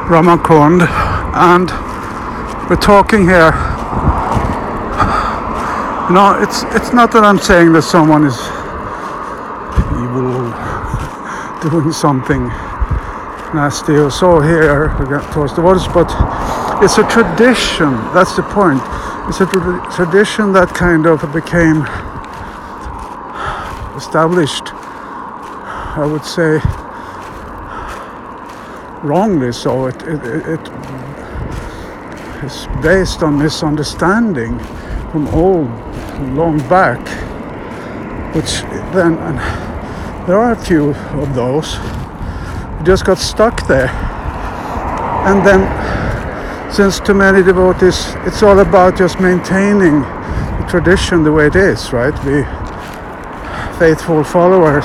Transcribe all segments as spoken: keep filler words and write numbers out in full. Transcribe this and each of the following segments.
Ramakund, and we're talking here. You know, it's it's not that I'm saying that someone is evil, doing something nasty or so here towards the waters, but it's a tradition. That's the point. It's a tra- tradition that kind of became established, I would say, wrongly so. It, it, it, it is based on misunderstanding from old, long back, which then, and there are a few of those who just got stuck there. And then, since to many devotees, it's all about just maintaining the tradition the way it is, right? Be faithful followers.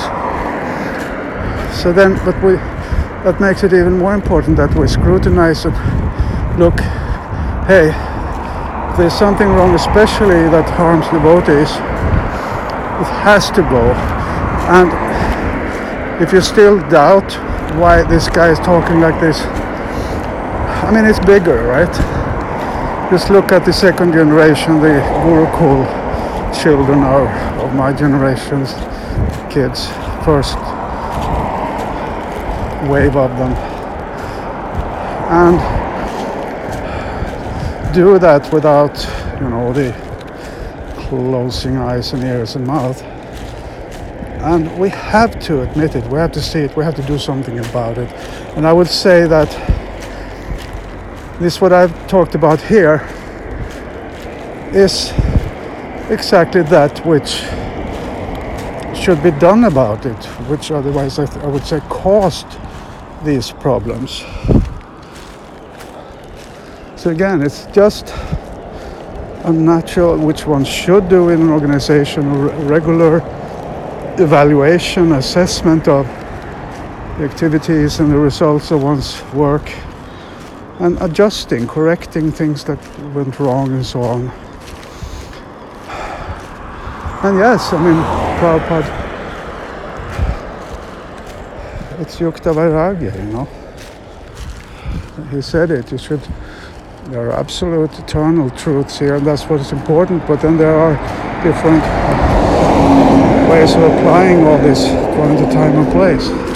So then, but we, that makes it even more important that we scrutinize and look, hey, if there's something wrong, especially that harms devotees, it has to go. And if you still doubt why this guy is talking like this, I mean, it's bigger, right? Just look at the second generation, the Gurukul children are of my generation's kids, first wave of them. And do that without, you know, the closing eyes and ears and mouth. And we have to admit it, we have to see it, we have to do something about it. And I would say that this, what I've talked about here, is exactly that which should be done about it, which otherwise I, th- I would say caused these problems. So again, it's just a natural, which one should do in an organization, a re- regular evaluation, assessment of the activities and the results of one's work, and adjusting, correcting things that went wrong and so on. And yes, I mean, Prabhupada, it's Yukta Vairagya, you know. He said it, you should, there are absolute eternal truths here, and that's what is important, but then there are different ways of applying all this according to time and place.